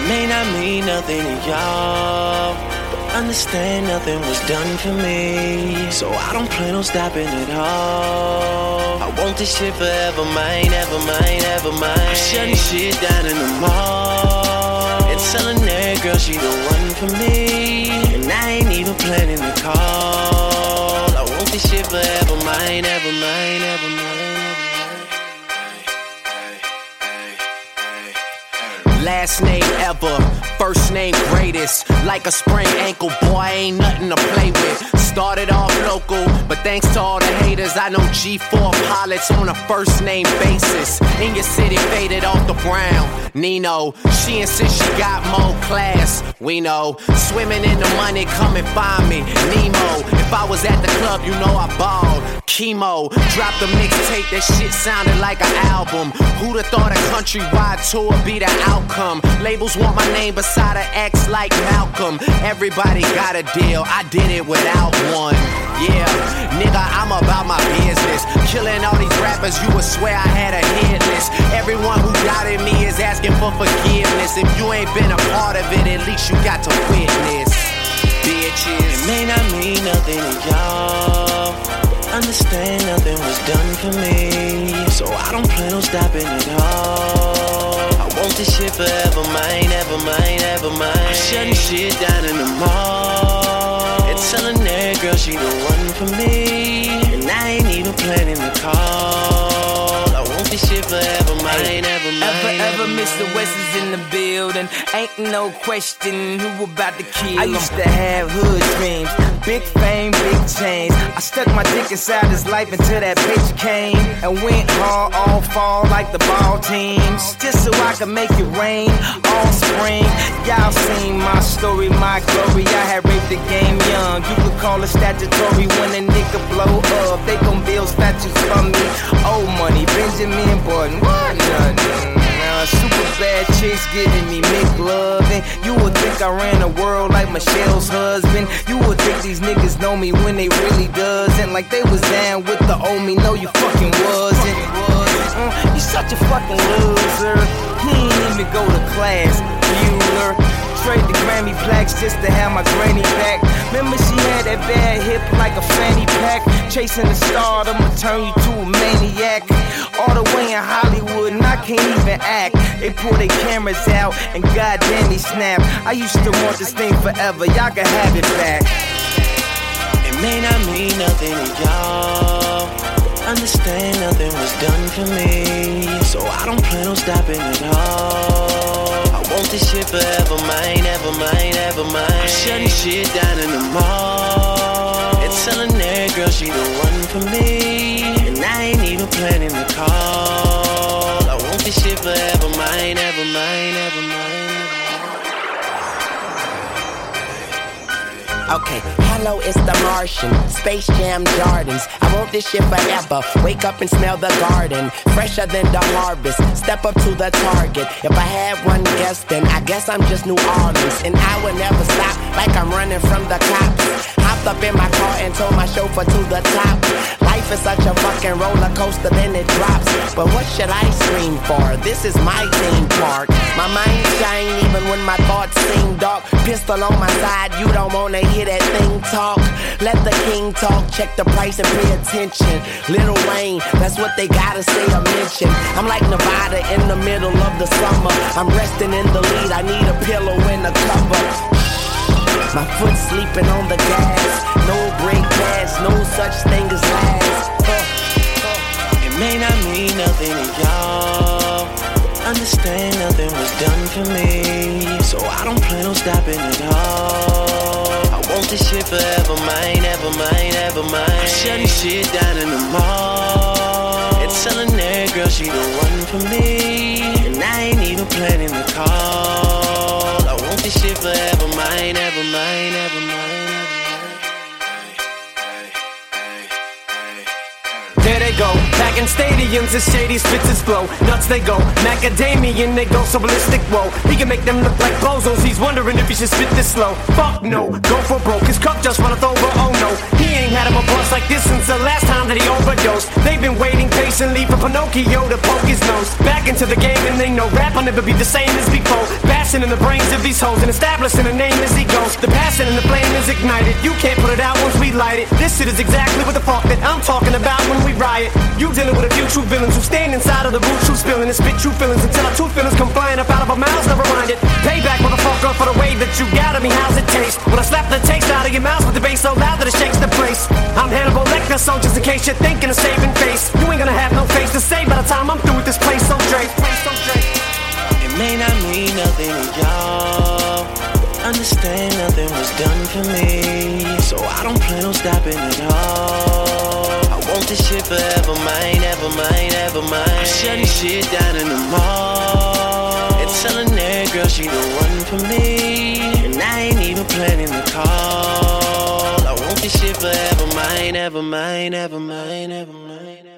may not mean nothing to y'all, but understand nothing was done for me. So I don't plan on stopping at all. I want this shit forever, mine, ever mine, ever mine. I'm shutting shit down in the mall and telling that girl she the one for me. And I ain't even planning to call. I want this shit forever, mine, ever mine, ever mine. Last name ever, first name greatest. Like a sprained ankle, boy, ain't nothing to play with. Started off local, but thanks to all the haters, I know G4 pilots on a first name basis. In your city, faded off the ground. Nino, she insists she got more class. We know, swimming in the money, come and find me. Nemo, if I was at the club, you know I balled. Chemo, dropped a mixtape, that shit sounded like an album. Who'da thought a countrywide tour be the outcome? Labels want my name beside an X like Malcolm. Everybody got a deal, I did it without one. Yeah, nigga, I'm about my business. Killing all these rappers, you would swear I had a hit list. Everyone who doubted me is asking for forgiveness. If you ain't been a part of it, at least you got to witness. Bitches, it may not mean nothing to y'all, understand nothing was done for me. So I don't plan on stopping at all. I want this shit forever, mine, ever mine, ever mine. I'm shutting shit down in the mall and telling that girl she the one for me. And I ain't even planning to call. I want this shit forever, mine, ever mine. Ever Mr. West is in the building. Ain't no question who about to kill him. I used to have hood dreams, big fame, big chains. I stuck my dick inside his life until that bitch came and went hard all fall like the ball teams, just so I could make it rain all spring. Y'all seen my story, my glory. I had raped the game young. You could call it statutory when a nigga blow up. They gon' build statues for me. Old money, Benjamin Button, what nothing. Super bad chicks giving me McLovin'. You would think I ran the world like Michelle's husband. You would think these niggas know me when they really doesn't. Like they was down with the old me. No, you fucking wasn't. You such a fucking loser. He ain't even go to class, Bueller. Trade the Grammy plaques just to have my granny back. Remember she had that bad hip like a fanny pack. Chasing the star, I'ma turn you to a maniac. All the way in Hollywood and I can't even act. They pull their cameras out and goddamn they snap. I used to want this thing forever, y'all can have it back. It may not mean nothing to y'all, understand nothing was done for me. So I don't plan on stopping at all. I want this shit forever, mine, ever mine, ever mine. I'm shutting shit down in the mall and telling that girl she the one for me. And I ain't even planning to call. I want this shit forever, mine, ever mine, ever mine. okay, hello, it's the Martian, Space Jam Jordans. I want this shit forever, wake up and smell the garden, fresher than the harvest, step up to the target. If I had one guess, then I guess I'm just New Orleans, and I would never stop like I'm running from the cops. Hopped up in my car and told my chauffeur to the top. Life is such a fucking roller coaster, then it drops. But what should I scream for? This is my theme park. My mind shine even when my thoughts seem dark. Pistol on my side, you don't wanna hear that thing talk. Let the king talk, check the price and pay attention. Lil Wayne, that's what they gotta say or mention. I'm like Nevada in the middle of the summer. I'm resting in the lead, I need a pillow and a cover. My foot sleeping on the gas. No brake pads, no such thing as last. It may not mean nothing to y'all, understand nothing was done for me. So I don't plan on stopping at all. I want this shit forever, mine, ever mine, ever mine. I'm shutting shit down in the mall and telling that girl she the one for me. And I ain't even planning to call. I want this shit forever, mine, ever mine, ever mine. There they go, back Dragon stadiums as shady spits his flow. Nuts they go, macadamian they go so ballistic. Whoa, he can make them look like bozos. He's wondering if he should spit this slow. Fuck no, go for broke. His cup just runneth over. Oh no, he ain't had him a bust like this since the last time that he overdosed. They've been waiting patiently for Pinocchio to poke his nose back into the game, and they know rap will never be the same as before. Bashing in the brains of these hoes and establishing a name as he goes. The passion and the flame is ignited. You can't put it out once we light it. This shit is exactly what the fuck that I'm talking about when we riot. You dealing with a few true villains who stand inside of the booth, true spilling and spit true feelings until our two feelings come flying up out of our mouths. Never mind it. Payback, motherfucker, for the way that you got me. How's it taste? When I slap the taste out of your mouth with the bass so loud that it shakes the place. I'm Hannibal Lecter, so just in case you're thinking of saving face, you ain't gonna have no face to say by the time I'm through with this place. So Drake, it may not mean nothing to y'all, understand nothing was done for me, so I don't plan on stopping at all. I want this shit forever, mine, ever mine, ever mine. I'm shutting shit down in the mall and telling that girl she the one for me, and I ain't even planning the call. I want this shit forever, mine, ever mine, ever mine, ever mine.